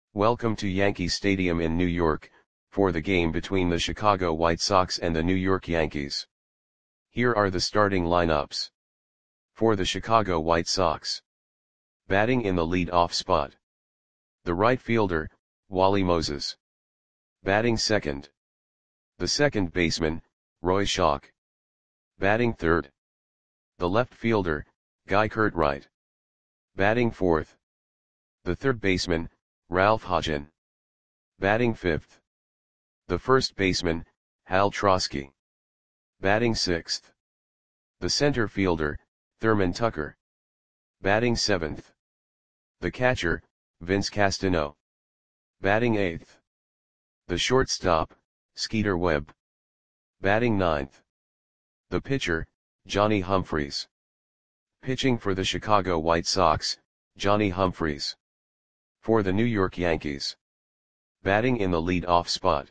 Welcome to Yankee Stadium in New York, for the game between the Chicago White Sox and the New York Yankees. Here are the starting lineups. For the Chicago White Sox. Batting in the lead-off spot. The right fielder, Wally Moses. Batting second. The second baseman, Roy Schoch. Batting third. The left fielder, Guy Curtright. Batting fourth. The third baseman, Ralph Hodgen. Batting fifth. The first baseman, Hal Trosky. Batting sixth. The center fielder, Thurman Tucker. Batting seventh. The catcher, Vince Castano. Batting eighth. The shortstop, Skeeter Webb. Batting ninth. The pitcher, Johnny Humphreys. Pitching for the Chicago White Sox, Johnny Humphreys. For the New York Yankees. Batting in the lead-off spot.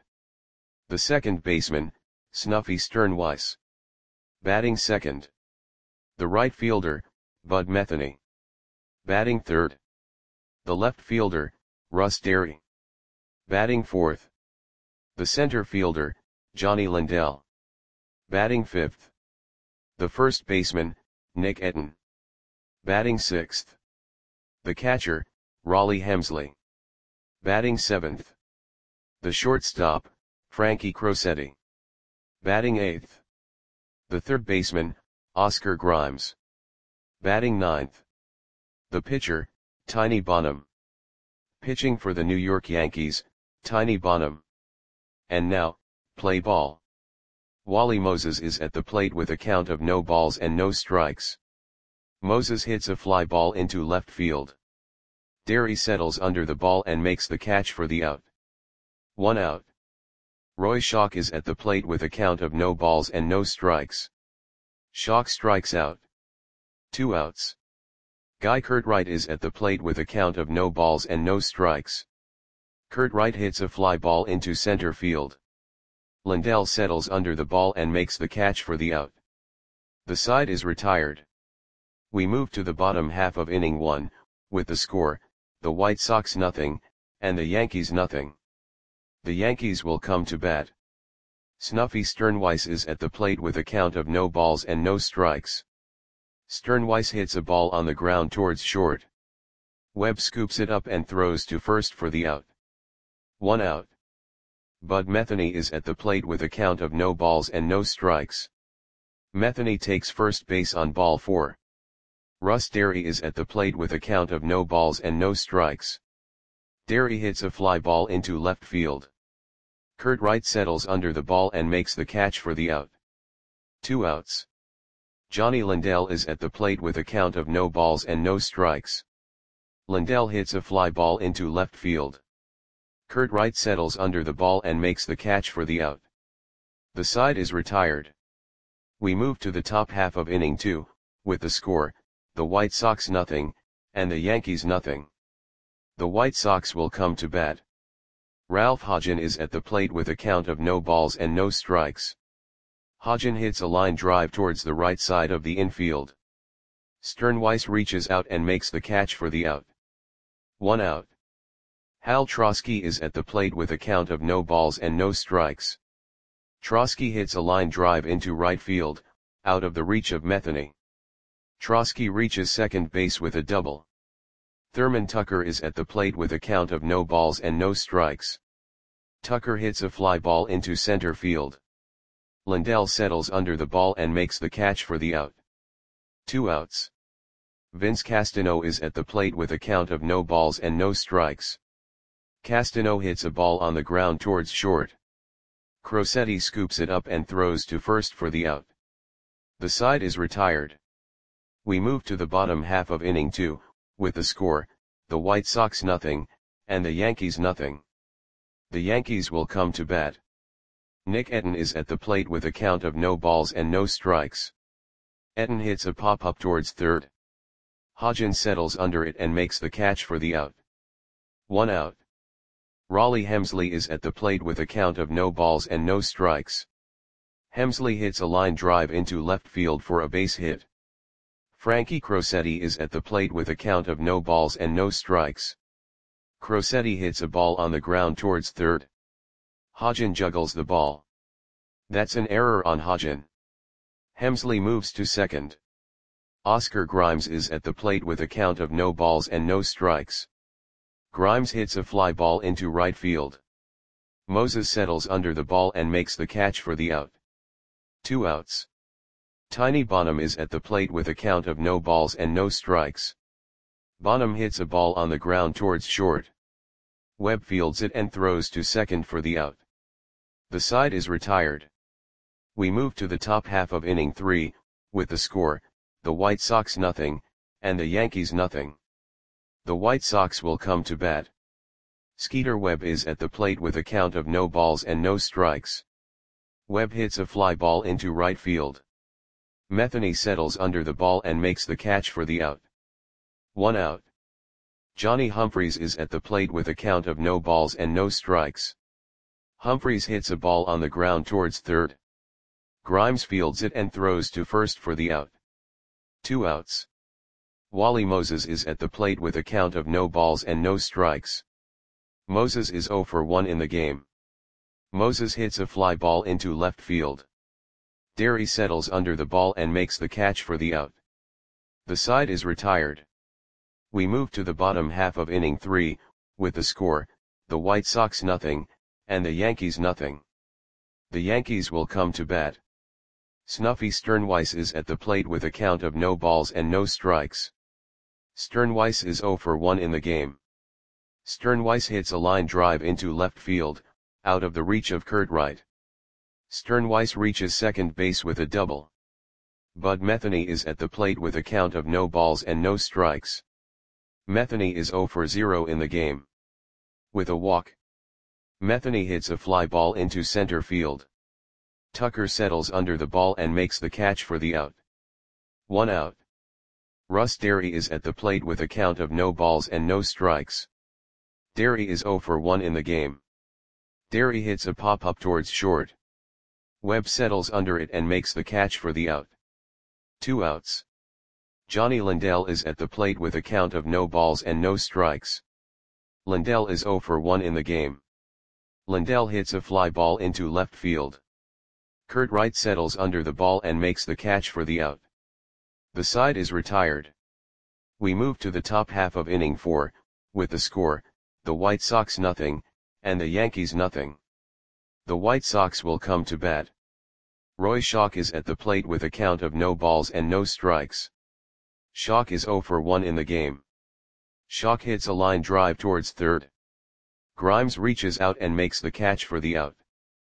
The second baseman, Snuffy Sternweiss. Batting second. The right fielder, Bud Metheny. Batting third. The left fielder, Russ Derry. Batting fourth. The center fielder, Johnny Lindell. Batting fifth. The first baseman, Nick Etten. Batting sixth. The catcher, Rollie Hemsley. Batting seventh. The shortstop, Frankie Crosetti. Batting eighth. The third baseman, Oscar Grimes. Batting ninth. The pitcher, Tiny Bonham. Pitching for the New York Yankees, Tiny Bonham. And now, play ball. Wally Moses is at the plate with a count of no balls and no strikes. Moses hits a fly ball into left field. Derry settles under the ball and makes the catch for the out. 1 out. Roy Schoch is at the plate with a count of no balls and no strikes. Schoch strikes out. 2 outs. Guy Curtright is at the plate with a count of no balls and no strikes. Curtright hits a fly ball into center field. Lindell settles under the ball and makes the catch for the out. The side is retired. We move to the bottom half of inning 1, with the score, the White Sox 0, and the Yankees 0. The Yankees will come to bat. Snuffy Sternweiss is at the plate with a count of no balls and no strikes. Sternweiss hits a ball on the ground towards short. Webb scoops it up and throws to first for the out. 1 out. Bud Metheny is at the plate with a count of no balls and no strikes. Metheny takes first base on ball 4. Russ Derry is at the plate with a count of no balls and no strikes. Derry hits a fly ball into left field. Curtright settles under the ball and makes the catch for the out. 2 outs. Johnny Lindell is at the plate with a count of no balls and no strikes. Lindell hits a fly ball into left field. Curtright settles under the ball and makes the catch for the out. The side is retired. We move to the top half of inning 2, with the score, the White Sox 0, and the Yankees 0. The White Sox will come to bat. Ralph Hodgen is at the plate with a count of no balls and no strikes. Hodgen hits a line drive towards the right side of the infield. Sternweiss reaches out and makes the catch for the out. 1 out. Hal Trosky is at the plate with a count of no balls and no strikes. Trosky hits a line drive into right field, out of the reach of Metheny. Trosky reaches second base with a double. Thurman Tucker is at the plate with a count of no balls and no strikes. Tucker hits a fly ball into center field. Lindell settles under the ball and makes the catch for the out. 2 outs. Vince Castano is at the plate with a count of no balls and no strikes. Castano hits a ball on the ground towards short. Crosetti scoops it up and throws to first for the out. The side is retired. We move to the bottom half of inning 2, with the score, the White Sox 0, and the Yankees 0. The Yankees will come to bat. Nick Etten is at the plate with a count of no balls and no strikes. Etten hits a pop-up towards third. Hodgen settles under it and makes the catch for the out. 1 out. Rollie Hemsley is at the plate with a count of no balls and no strikes. Hemsley hits a line drive into left field for a base hit. Frankie Crosetti is at the plate with a count of no balls and no strikes. Crosetti hits a ball on the ground towards third. Hodgin juggles the ball. That's an error on Hodgin. Hemsley moves to second. Oscar Grimes is at the plate with a count of no balls and no strikes. Grimes hits a fly ball into right field. Moses settles under the ball and makes the catch for the out. 2 outs. Tiny Bonham is at the plate with a count of no balls and no strikes. Bonham hits a ball on the ground towards short. Webb fields it and throws to second for the out. The side is retired. We move to the top half of inning 3, with the score, the White Sox 0, and the Yankees 0. The White Sox will come to bat. Skeeter Webb is at the plate with a count of no balls and no strikes. Webb hits a fly ball into right field. Metheny settles under the ball and makes the catch for the out. 1 out. Johnny Humphreys is at the plate with a count of no balls and no strikes. Humphreys hits a ball on the ground towards third. Grimes fields it and throws to first for the out. 2 outs. Wally Moses is at the plate with a count of no balls and no strikes. Moses is 0 for 1 in the game. Moses hits a fly ball into left field. Derry settles under the ball and makes the catch for the out. The side is retired. We move to the bottom half of inning 3, with the score, the White Sox 0, and the Yankees 0. The Yankees will come to bat. Snuffy Sternweiss is at the plate with a count of no balls and no strikes. Sternweiss is 0 for 1 in the game. Sternweiss hits a line drive into left field, out of the reach of Kurt Wright. Sternweiss reaches second base with a double. Bud Metheny is at the plate with a count of no balls and no strikes. Metheny is 0 for 0 in the game. With a walk. Metheny hits a fly ball into center field. Tucker settles under the ball and makes the catch for the out. 1 out. Russ Derry is at the plate with a count of no balls and no strikes. Derry is 0 for 1 in the game. Derry hits a pop-up towards short. Webb settles under it and makes the catch for the out. 2 outs. Johnny Lindell is at the plate with a count of no balls and no strikes. Lindell is 0 for 1 in the game. Lindell hits a fly ball into left field. Kurt Wright settles under the ball and makes the catch for the out. The side is retired. We move to the top half of inning 4, with the score, the White Sox 0, and the Yankees 0. The White Sox will come to bat. Roy Schock is at the plate with a count of no balls and no strikes. Schock is 0 for 1 in the game. Schock hits a line drive towards third. Grimes reaches out and makes the catch for the out.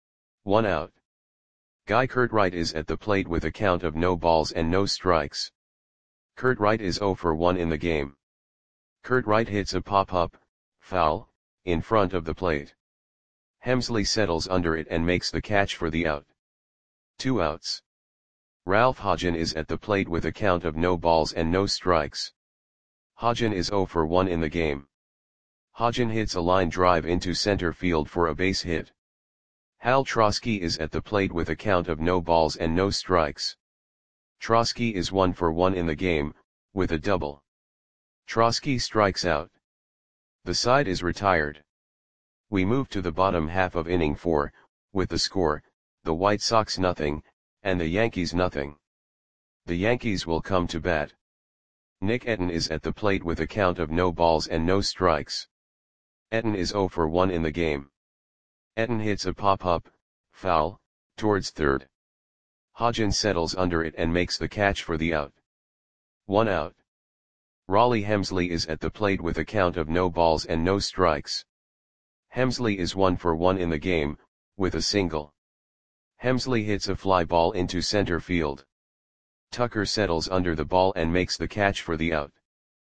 1 out. Guy Kurt Wright is at the plate with a count of no balls and no strikes. Kurt Wright is 0 for 1 in the game. Kurt Wright hits a pop-up, foul, in front of the plate. Hemsley settles under it and makes the catch for the out. 2 outs. Ralph Hodgin is at the plate with a count of no balls and no strikes. Hodgin is 0 for 1 in the game. Hodgin hits a line drive into center field for a base hit. Hal Trosky is at the plate with a count of no balls and no strikes. Trosky is 1 for 1 in the game, with a double. Trosky strikes out. The side is retired. We move to the bottom half of inning 4, with the score, the White Sox 0, and the Yankees 0. The Yankees will come to bat. Nick Etten is at the plate with a count of no balls and no strikes. Etten is 0 for 1 in the game. Etten hits a pop-up, foul, towards third. Hodgin settles under it and makes the catch for the out. 1 out. Raleigh Hemsley is at the plate with a count of no balls and no strikes. Hemsley is 1 for 1 in the game, with a single. Hemsley hits a fly ball into center field. Tucker settles under the ball and makes the catch for the out.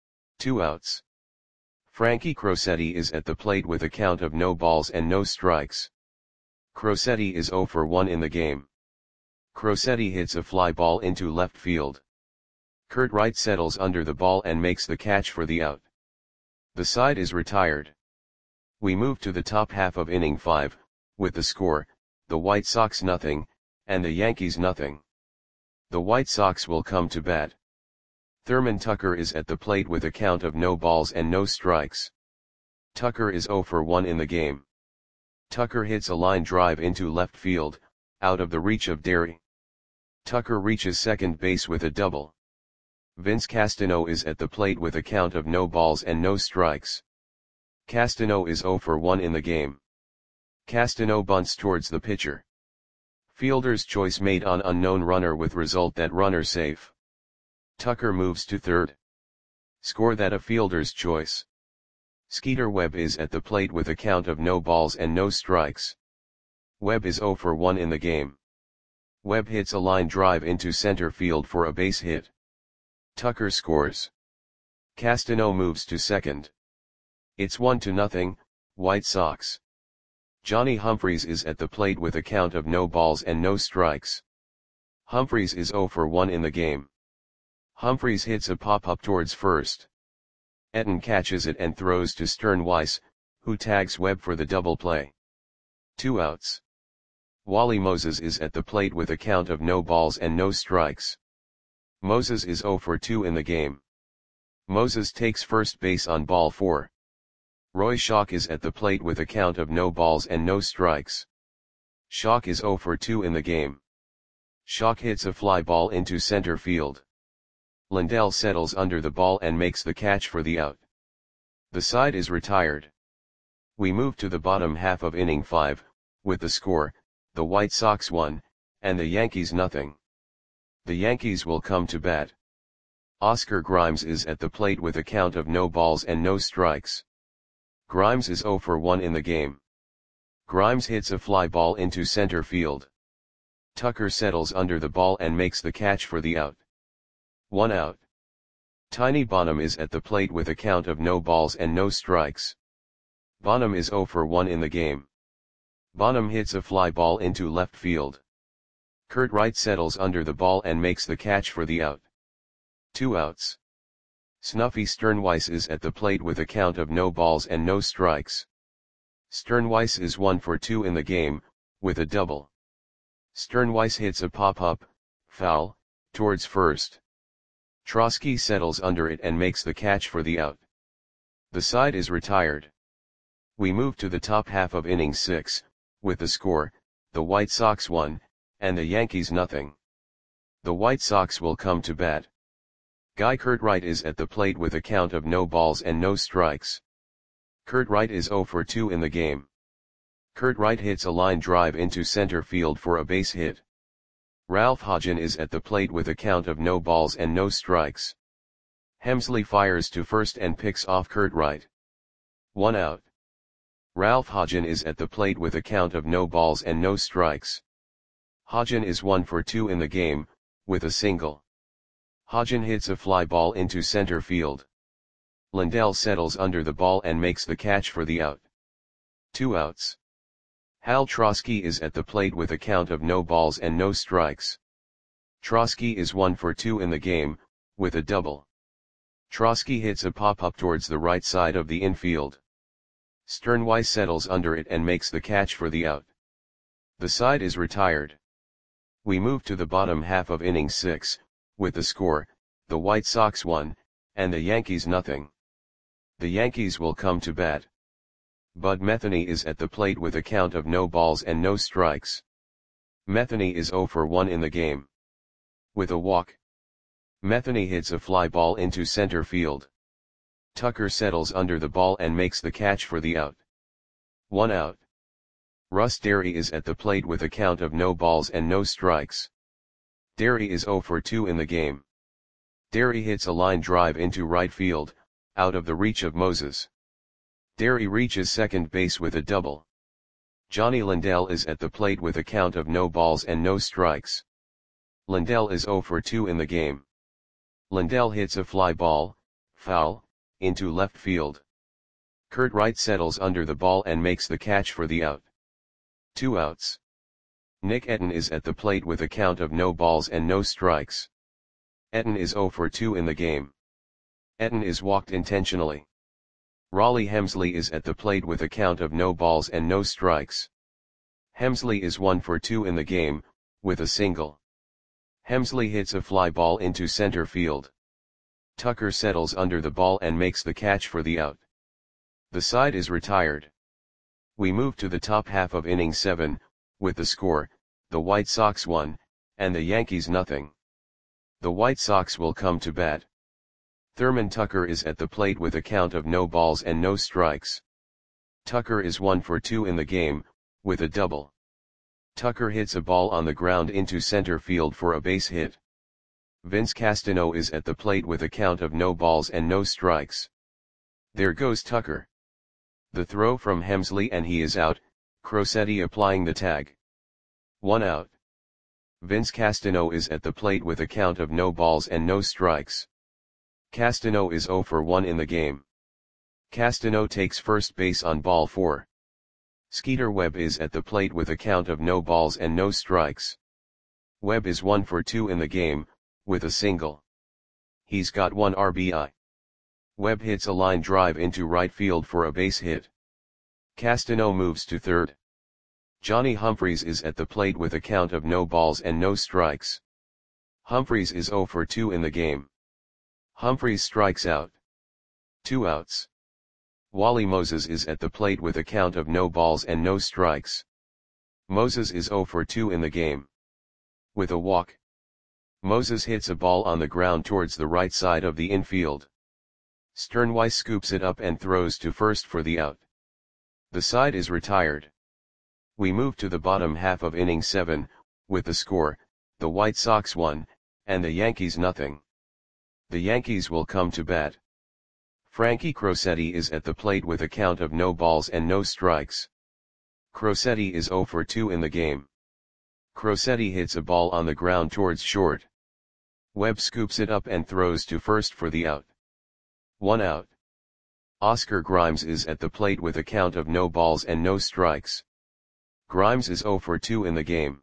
2 outs. Frankie Crosetti is at the plate with a count of no balls and no strikes. Crosetti is 0 for 1 in the game. Crosetti hits a fly ball into left field. Kurt Wright settles under the ball and makes the catch for the out. The side is retired. We move to the top half of inning 5, with the score, the White Sox 0, and the Yankees 0. The White Sox will come to bat. Thurman Tucker is at the plate with a count of no balls and no strikes. Tucker is 0 for 1 in the game. Tucker hits a line drive into left field, out of the reach of Derry. Tucker reaches second base with a double. Vince Castano is at the plate with a count of no balls and no strikes. Castano is 0 for 1 in the game. Castano bunts towards the pitcher. Fielder's choice made on unknown runner with result that runner safe. Tucker moves to third. Score that a fielder's choice. Skeeter Webb is at the plate with a count of no balls and no strikes. Webb is 0 for 1 in the game. Webb hits a line drive into center field for a base hit. Tucker scores. Castano moves to second. It's 1-0, White Sox. Johnny Humphreys is at the plate with a count of no balls and no strikes. Humphreys is 0 for 1 in the game. Humphreys hits a pop-up towards first. Etten catches it and throws to Sternweiss, who tags Webb for the double play. 2 outs. Wally Moses is at the plate with a count of no balls and no strikes. Moses is 0 for 2 in the game. Moses takes first base on ball 4. Roy Schock is at the plate with a count of no balls and no strikes. Schock is 0 for 2 in the game. Schock hits a fly ball into center field. Lindell settles under the ball and makes the catch for the out. The side is retired. We move to the bottom half of inning 5, with the score, the White Sox 1, and the Yankees 0. The Yankees will come to bat. Oscar Grimes is at the plate with a count of no balls and no strikes. Grimes is 0 for 1 in the game. Grimes hits a fly ball into center field. Tucker settles under the ball and makes the catch for the out. 1 out. Tiny Bonham is at the plate with a count of no balls and no strikes. Bonham is 0 for 1 in the game. Bonham hits a fly ball into left field. Kurt Wright settles under the ball and makes the catch for the out. 2 outs. Snuffy Sternweiss is at the plate with a count of no balls and no strikes. Sternweiss is 1 for 2 in the game, with a double. Sternweiss hits a pop-up, foul, towards first. Trotsky settles under it and makes the catch for the out. The side is retired. We move to the top half of inning 6, with the score, the White Sox 1, and the Yankees 0. The White Sox will come to bat. Guy Kurt Wright is at the plate with a count of no balls and no strikes. Kurt Wright is 0 for 2 in the game. Kurt Wright hits a line drive into center field for a base hit. Ralph Hodgen is at the plate with a count of no balls and no strikes. Hemsley fires to first and picks off Kurt Wright. 1 out. Ralph Hodgen is at the plate with a count of no balls and no strikes. Hodgen is 1 for 2 in the game, with a single. Hodgen hits a fly ball into center field. Lindell settles under the ball and makes the catch for the out. 2 outs. Hal Trotsky is at the plate with a count of no balls and no strikes. Trotsky is 1 for 2 in the game, with a double. Trotsky hits a pop-up towards the right side of the infield. Sternweiss settles under it and makes the catch for the out. The side is retired. We move to the bottom half of inning 6, with the score, the White Sox 1, and the Yankees 0. The Yankees will come to bat. Bud Metheny is at the plate with a count of no balls and no strikes. Metheny is 0 for 1 in the game. With a walk. Metheny hits a fly ball into center field. Tucker settles under the ball and makes the catch for the out. 1 out. Russ Derry is at the plate with a count of no balls and no strikes. Derry is 0 for 2 in the game. Derry hits a line drive into right field, out of the reach of Moses. Derry reaches second base with a double. Johnny Lindell is at the plate with a count of no balls and no strikes. Lindell is 0 for 2 in the game. Lindell hits a fly ball, foul, into left field. Kurt Wright settles under the ball and makes the catch for the out. 2 outs. Nick Etten is at the plate with a count of no balls and no strikes. Etten is 0 for 2 in the game. Etten is walked intentionally. Raleigh Hemsley is at the plate with a count of no balls and no strikes. Hemsley is 1 for 2 in the game, with a single. Hemsley hits a fly ball into center field. Tucker settles under the ball and makes the catch for the out. The side is retired. We move to the top half of inning 7, with the score, the White Sox 1, and the Yankees nothing. The White Sox will come to bat. Thurman Tucker is at the plate with a count of no balls and no strikes. Tucker is 1 for 2 in the game, with a double. Tucker hits a ball on the ground into center field for a base hit. Vince Castano is at the plate with a count of no balls and no strikes. There goes Tucker. The throw from Hemsley and he is out, Crosetti applying the tag. 1 out. Vince Castano is at the plate with a count of no balls and no strikes. Castano is 0 for 1 in the game. Castano takes first base on ball 4. Skeeter Webb is at the plate with a count of no balls and no strikes. Webb is 1 for 2 in the game, with a single. He's got 1 RBI. Webb hits a line drive into right field for a base hit. Castano moves to third. Johnny Humphreys is at the plate with a count of no balls and no strikes. Humphreys is 0 for 2 in the game. Humphreys strikes out. 2 outs. Wally Moses is at the plate with a count of no balls and no strikes. Moses is 0 for 2 in the game. With a walk. Moses hits a ball on the ground towards the right side of the infield. Sternweiss scoops it up and throws to first for the out. The side is retired. We move to the bottom half of inning 7, with the score, the White Sox 1, and the Yankees nothing. The Yankees will come to bat. Frankie Crosetti is at the plate with a count of no balls and no strikes. Crosetti is 0 for 2 in the game. Crosetti hits a ball on the ground towards short. Webb scoops it up and throws to first for the out. 1 out. Oscar Grimes is at the plate with a count of no balls and no strikes. Grimes is 0 for 2 in the game.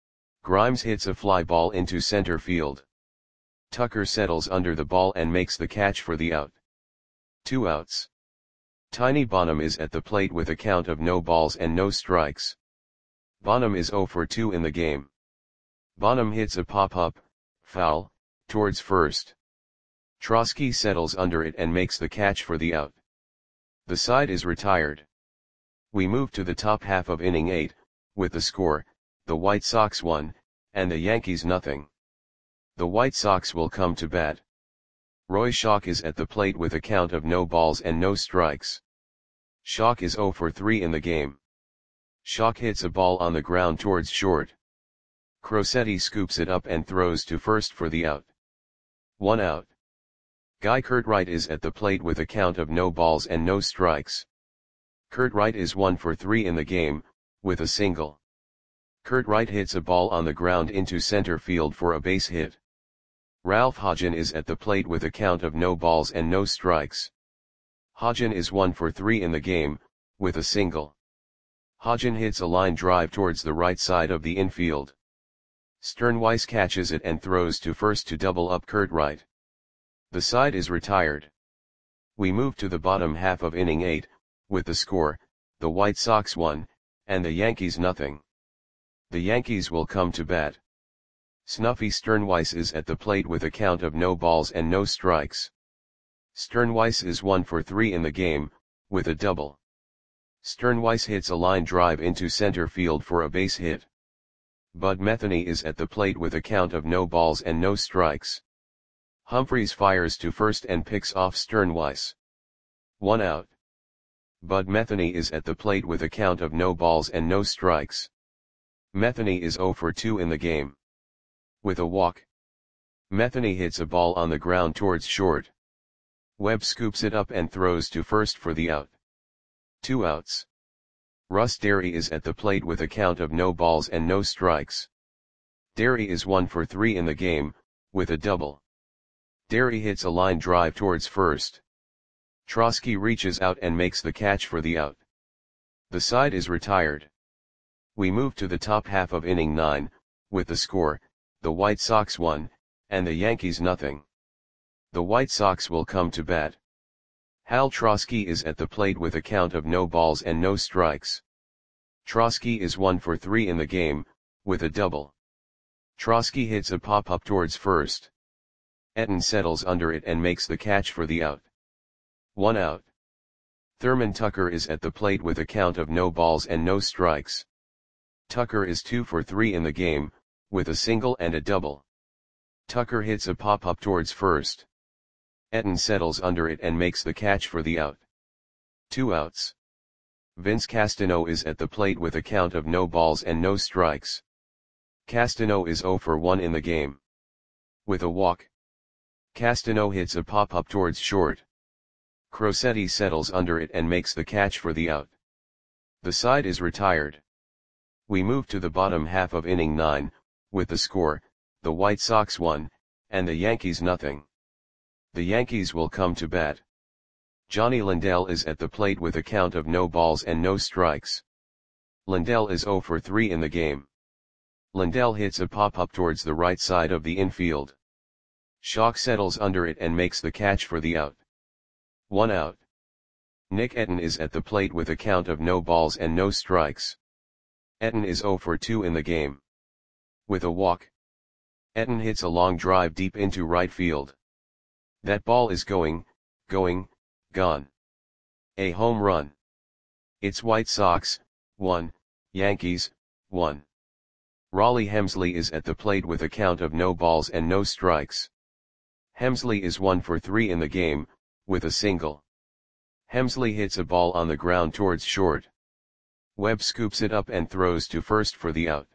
Grimes hits a fly ball into center field. Tucker settles under the ball and makes the catch for the out. 2 outs. Tiny Bonham is at the plate with a count of no balls and no strikes. Bonham is 0 for 2 in the game. Bonham hits a pop-up, foul, towards first. Trosky settles under it and makes the catch for the out. The side is retired. We move to the top half of inning 8, with the score, the White Sox 1, and the Yankees nothing. The White Sox will come to bat. Roy Schock is at the plate with a count of no balls and no strikes. Schock is 0 for 3 in the game. Schock hits a ball on the ground towards short. Crosetti scoops it up and throws to first for the out. 1 out. Guy Curtright is at the plate with a count of no balls and no strikes. Curtright is 1 for 3 in the game, with a single. Curtright hits a ball on the ground into center field for a base hit. Ralph Hodgen is at the plate with a count of no balls and no strikes. Hodgen is 1 for 3 in the game, with a single. Hodgen hits a line drive towards the right side of the infield. Sternweiss catches it and throws to first to double up Curtright. The side is retired. We move to the bottom half of inning 8, with the score, the White Sox 1, and the Yankees nothing. The Yankees will come to bat. Snuffy Sternweiss is at the plate with a count of no balls and no strikes. Sternweiss is 1 for 3 in the game, with a double. Sternweiss hits a line drive into center field for a base hit. Bud Metheny is at the plate with a count of no balls and no strikes. Humphreys fires to first and picks off Sternweiss. 1 out. Bud Metheny is at the plate with a count of no balls and no strikes. Metheny is 0 for 2 in the game. With a walk. Metheny hits a ball on the ground towards short. Webb scoops it up and throws to first for the out. 2 outs. Russ Derry is at the plate with a count of no balls and no strikes. Derry is 1 for 3 in the game, with a double. Derry hits a line drive towards first. Trosky reaches out and makes the catch for the out. The side is retired. We move to the top half of inning 9, with the score, the White Sox 1, and the Yankees nothing. The White Sox will come to bat. Hal Trosky is at the plate with a count of no balls and no strikes. Trosky is 1 for 3 in the game, with a double. Trosky hits a pop-up towards first. Etten settles under it and makes the catch for the out. 1 out. Thurman Tucker is at the plate with a count of no balls and no strikes. Tucker is 2 for 3 in the game, with a single and a double. Tucker hits a pop-up towards first. Etten settles under it and makes the catch for the out. 2 outs. Vince Castano is at the plate with a count of no balls and no strikes. Castano is 0 for 1 in the game. With a walk. Castano hits a pop-up towards short. Crosetti settles under it and makes the catch for the out. The side is retired. We move to the bottom half of inning 9, with the score, the White Sox 1, and the Yankees nothing. The Yankees will come to bat. Johnny Lindell is at the plate with a count of no balls and no strikes. Lindell is 0 for 3 in the game. Lindell hits a pop-up towards the right side of the infield. Schock settles under it and makes the catch for the out. 1 out. Nick Etten is at the plate with a count of no balls and no strikes. Etten is 0 for 2 in the game. With a walk. Etten hits a long drive deep into right field. That ball is going, gone. A home run. It's White Sox, 1, Yankees, 1. Raleigh Hemsley is at the plate with a count of no balls and no strikes. Hemsley is 1 for 3 in the game, with a single. Hemsley hits a ball on the ground towards short. Webb scoops it up and throws to first for the out.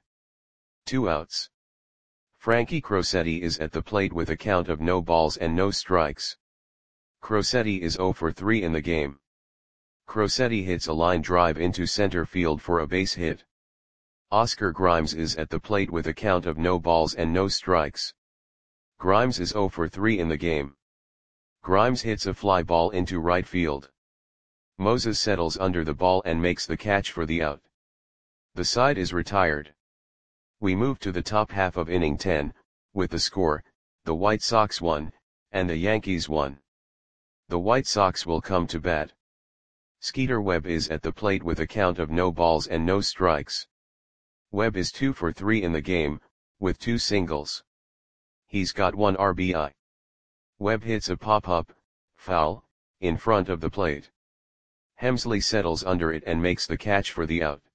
2 outs. Frankie Crosetti is at the plate with a count of no balls and no strikes. Crosetti is 0 for 3 in the game. Crosetti hits a line drive into center field for a base hit. Oscar Grimes is at the plate with a count of no balls and no strikes. Grimes is 0 for 3 in the game. Grimes hits a fly ball into right field. Moses settles under the ball and makes the catch for the out. The side is retired. We move to the top half of inning 10, with the score, the White Sox 1, and the Yankees 1. The White Sox will come to bat. Skeeter Webb is at the plate with a count of no balls and no strikes. Webb is 2 for 3 in the game, with 2 singles. He's got 1 RBI. Webb hits a pop-up, foul, in front of the plate. Hemsley settles under it and makes the catch for the out.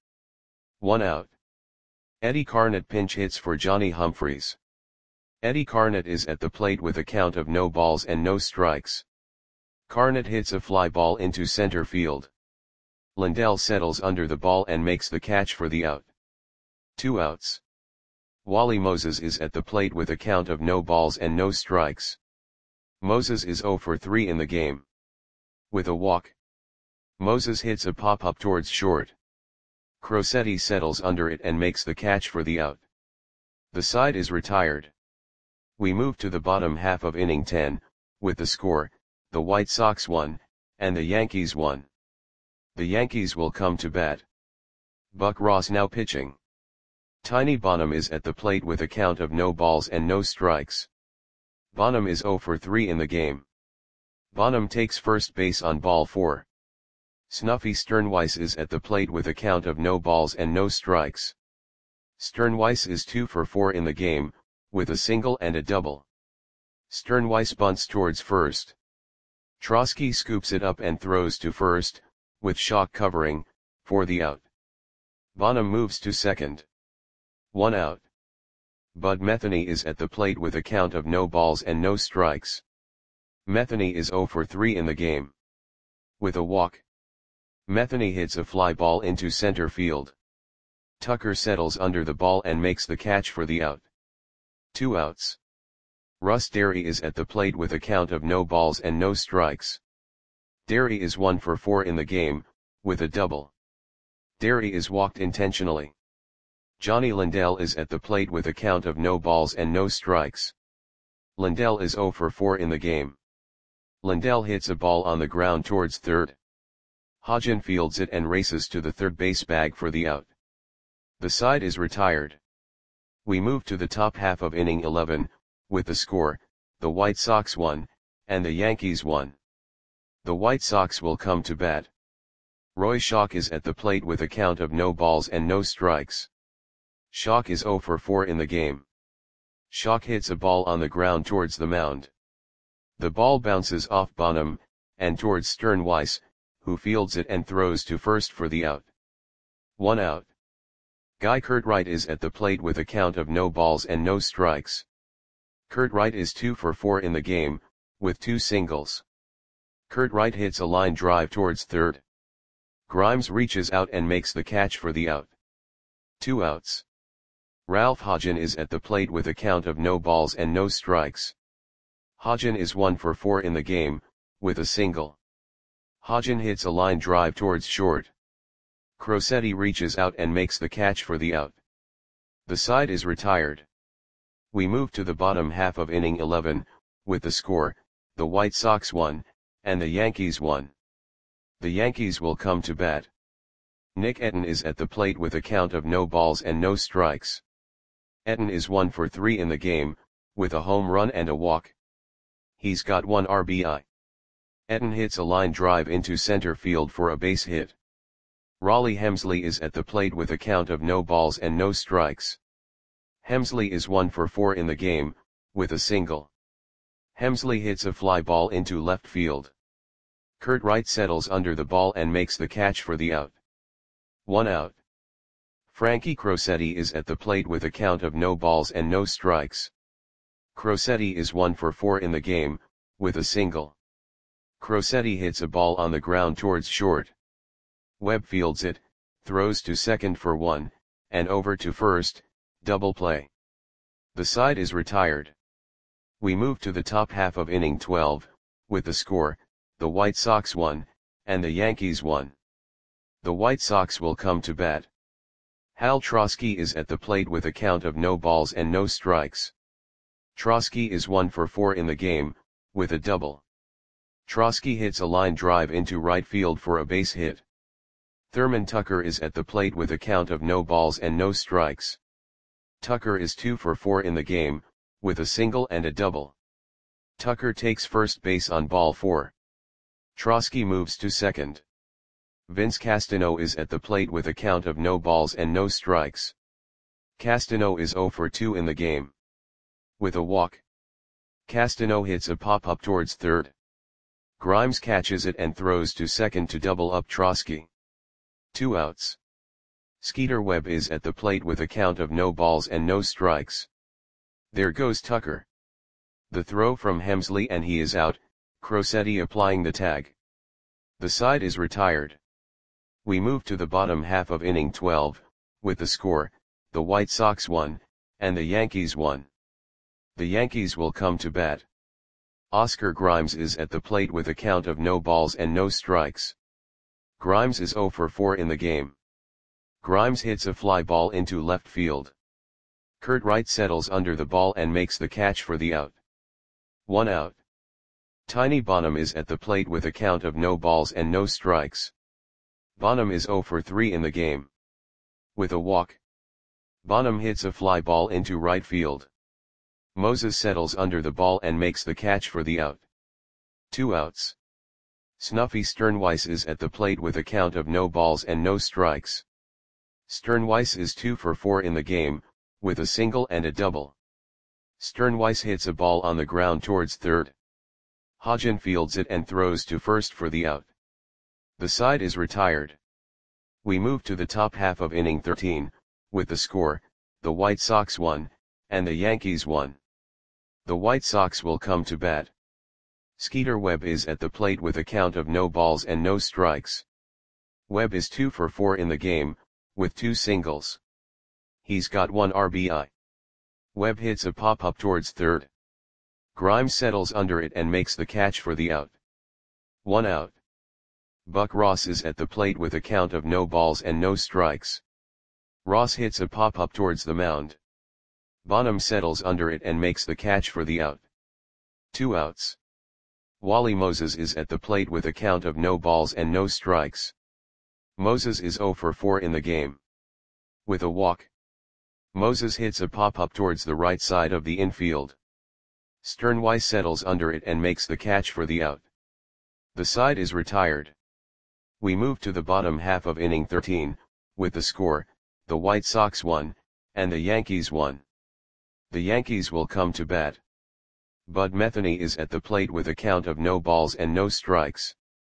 1 out. Eddie Carnett pinch hits for Johnny Humphreys. Eddie Carnett is at the plate with a count of no balls and no strikes. Carnett hits a fly ball into center field. Lindell settles under the ball and makes the catch for the out. 2 outs. Wally Moses is at the plate with a count of no balls and no strikes. Moses is 0 for 3 in the game. With a walk. Moses hits a pop-up towards short. Crosetti settles under it and makes the catch for the out. The side is retired. We move to the bottom half of inning 10, with the score, the White Sox 1, and the Yankees 1. The Yankees will come to bat. Buck Ross now pitching. Tiny Bonham is at the plate with a count of no balls and no strikes. Bonham is 0 for 3 in the game. Bonham takes first base on ball 4. Snuffy Sternweiss is at the plate with a count of no balls and no strikes. Sternweiss is 2 for 4 in the game, with a single and a double. Sternweiss bunts towards first. Trosky scoops it up and throws to first, with Schock covering, for the out. Bonham moves to second. 1 out. Bud Metheny is at the plate with a count of no balls and no strikes. Metheny is 0 for 3 in the game. With a walk. Metheny hits a fly ball into center field. Tucker settles under the ball and makes the catch for the out. 2 outs. Russ Derry is at the plate with a count of no balls and no strikes. Derry is 1 for 4 in the game, with a double. Derry is walked intentionally. Johnny Lindell is at the plate with a count of no balls and no strikes. Lindell is 0 for 4 in the game. Lindell hits a ball on the ground towards third. Hodgen fields it and races to the third base bag for the out. The side is retired. We move to the top half of inning 11, with the score, the White Sox 1, and the Yankees 1. The White Sox will come to bat. Roy Schock is at the plate with a count of no balls and no strikes. Schock is 0 for 4 in the game. Schock hits a ball on the ground towards the mound. The ball bounces off Bonham, and towards Sternweiss, who fields it and throws to first for the out. 1 out. Guy Curtright is at the plate with a count of no balls and no strikes. Curtright is 2 for 4 in the game, with 2 singles. Curtright hits a line drive towards third. Grimes reaches out and makes the catch for the out. 2 outs. Ralph Hodgen is at the plate with a count of no balls and no strikes. Hodgen is 1 for 4 in the game, with a single. Hodgen hits a line drive towards short. Crosetti reaches out and makes the catch for the out. The side is retired. We move to the bottom half of inning 11, with the score, the White Sox 1, and the Yankees 1. The Yankees will come to bat. Nick Etten is at the plate with a count of no balls and no strikes. Etten is 1 for 3 in the game, with a home run and a walk. He's got 1 RBI. Etten hits a line drive into center field for a base hit. Raleigh Hemsley is at the plate with a count of no balls and no strikes. Hemsley is 1 for 4 in the game, with a single. Hemsley hits a fly ball into left field. Curtright settles under the ball and makes the catch for the out. 1 out. Frankie Crosetti is at the plate with a count of no balls and no strikes. Crosetti is 1 for 4 in the game, with a single. Crosetti hits a ball on the ground towards short. Webb fields it, throws to second for 1, and over to first, double play. The side is retired. We move to the top half of inning 12, with the score, the White Sox 1, and the Yankees 1. The White Sox will come to bat. Hal Trosky is at the plate with a count of no balls and no strikes. Trosky is 1 for 4 in the game, with a double. Trosky hits a line drive into right field for a base hit. Thurman Tucker is at the plate with a count of no balls and no strikes. Tucker is 2 for 4 in the game, with a single and a double. Tucker takes first base on ball 4. Trosky moves to second. Vince Castano is at the plate with a count of no balls and no strikes. Castano is 0 for 2 in the game. With a walk. Castano hits a pop-up towards third. Grimes catches it and throws to second to double up Trosky. 2 outs. Skeeter Webb is at the plate with a count of no balls and no strikes. There goes Tucker. The throw from Hemsley and he is out, Crosetti applying the tag. The side is retired. We move to the bottom half of inning 12, with the score, the White Sox 1, and the Yankees 1. The Yankees will come to bat. Oscar Grimes is at the plate with a count of no balls and no strikes. Grimes is 0 for 4 in the game. Grimes hits a fly ball into left field. Curtright settles under the ball and makes the catch for the out. 1 out. Tiny Bonham is at the plate with a count of no balls and no strikes. Bonham is 0 for 3 in the game. With a walk. Bonham hits a fly ball into right field. Moses settles under the ball and makes the catch for the out. 2 outs. Snuffy Sternweiss is at the plate with a count of no balls and no strikes. Sternweiss is 2 for 4 in the game, with a single and a double. Sternweiss hits a ball on the ground towards third. Hodgen fields it and throws to first for the out. The side is retired. We move to the top half of inning 13, with the score, the White Sox 1, and the Yankees 1. The White Sox will come to bat. Skeeter Webb is at the plate with a count of no balls and no strikes. Webb is 2 for 4 in the game, with 2 singles. He's got 1 RBI. Webb hits a pop-up towards third. Grimes settles under it and makes the catch for the out. 1 out. Buck Ross is at the plate with a count of no balls and no strikes. Ross hits a pop-up towards the mound. Bonham settles under it and makes the catch for the out. 2 outs. Wally Moses is at the plate with a count of no balls and no strikes. Moses is 0 for 4 in the game. With a walk. Moses hits a pop-up towards the right side of the infield. Sternweiss settles under it and makes the catch for the out. The side is retired. We move to the bottom half of inning 13, with the score, the White Sox 1, and the Yankees 1. The Yankees will come to bat. Bud Metheny is at the plate with a count of no balls and no strikes.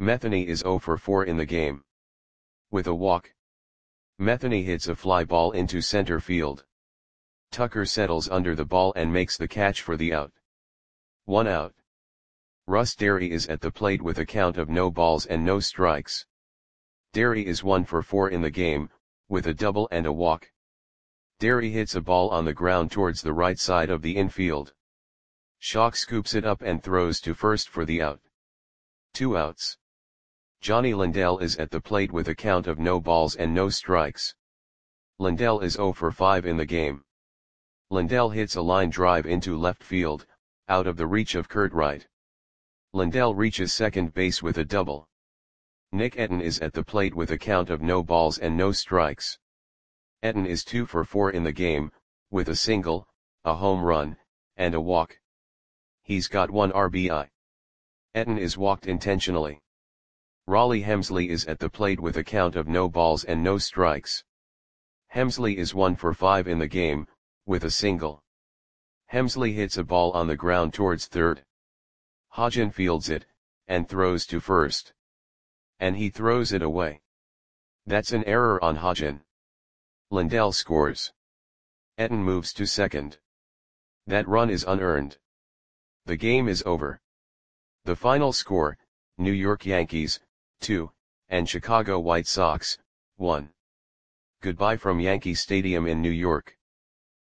Metheny is 0 for 4 in the game. With a walk, Metheny hits a fly ball into center field. Tucker settles under the ball and makes the catch for the out. 1 out. Russ Derry is at the plate with a count of no balls and no strikes. Derry is 1 for 4 in the game, with a double and a walk. Derry hits a ball on the ground towards the right side of the infield. Schock scoops it up and throws to first for the out. 2 outs. Johnny Lindell is at the plate with a count of no balls and no strikes. Lindell is 0 for 5 in the game. Lindell hits a line drive into left field, out of the reach of Kurt Wright. Lindell reaches second base with a double. Nick Etten is at the plate with a count of no balls and no strikes. Etten is 2 for 4 in the game, with a single, a home run, and a walk. He's got 1 RBI. Etten is walked intentionally. Raleigh Hemsley is at the plate with a count of no balls and no strikes. Hemsley is 1 for 5 in the game, with a single. Hemsley hits a ball on the ground towards third. Hodgen fields it, and throws to first. And he throws it away. That's an error on Hodgen. Lindell scores. Etten moves to second. That run is unearned. The game is over. The final score, New York Yankees, 2, and Chicago White Sox, 1. Goodbye from Yankee Stadium in New York.